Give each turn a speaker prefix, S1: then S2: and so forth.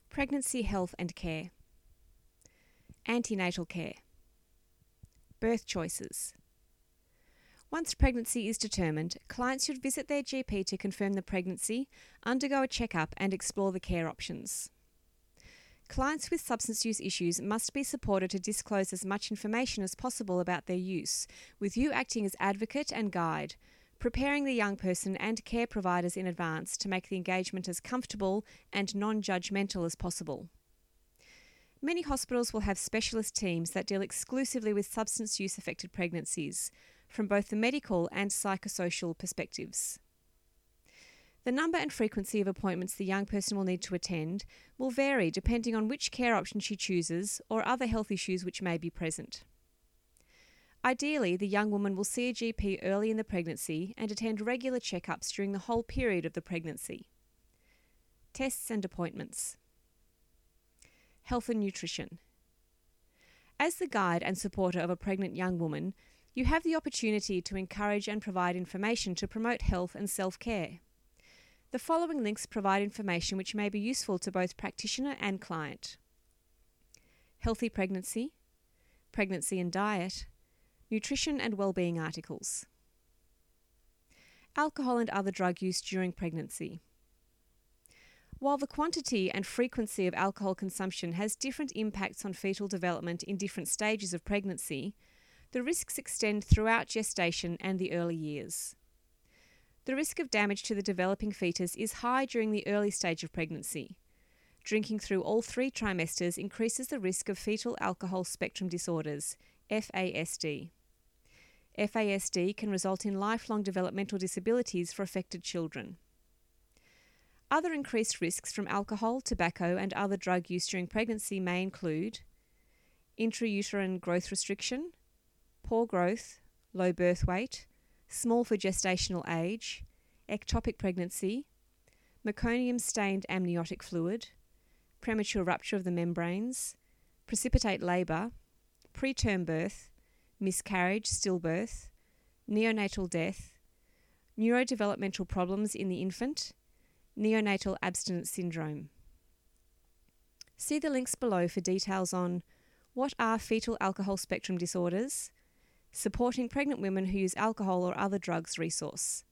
S1: Pregnancy health and care. Antenatal care. Birth choices. Once pregnancy is determined, clients should visit their GP to confirm the pregnancy, undergo a checkup and explore the care options. Clients with substance use issues must be supported to disclose as much information as possible about their use, with you acting as advocate and guide, preparing the young person and care providers in advance to make the engagement as comfortable and non-judgmental as possible. Many hospitals will have specialist teams that deal exclusively with substance use affected pregnancies, from both the medical and psychosocial perspectives. The number and frequency of appointments the young person will need to attend will vary depending on which care option she chooses or other health issues which may be present. Ideally, the young woman will see a GP early in the pregnancy and attend regular checkups during the whole period of the pregnancy. Tests and appointments. Health and nutrition. As the guide and supporter of a pregnant young woman, you have the opportunity to encourage and provide information to promote health and self-care. The following links provide information which may be useful to both practitioner and client. Healthy pregnancy, pregnancy and diet, nutrition and wellbeing articles. Alcohol and other drug use during pregnancy. While the quantity and frequency of alcohol consumption has different impacts on fetal development in different stages of pregnancy, the risks extend throughout gestation and the early years. The risk of damage to the developing fetus is high during the early stage of pregnancy. Drinking through all 3 trimesters increases the risk of fetal alcohol spectrum disorders, FASD. FASD can result in lifelong developmental disabilities for affected children. Other increased risks from alcohol, tobacco and other drug use during pregnancy may include intrauterine growth restriction, poor growth, low birth weight, small for gestational age, ectopic pregnancy, meconium-stained amniotic fluid, premature rupture of the membranes, precipitate labour, preterm birth, miscarriage, stillbirth, neonatal death, neurodevelopmental problems in the infant, neonatal abstinence syndrome. See the links below for details on what are fetal alcohol spectrum disorders, supporting pregnant women who use alcohol or other drugs resource,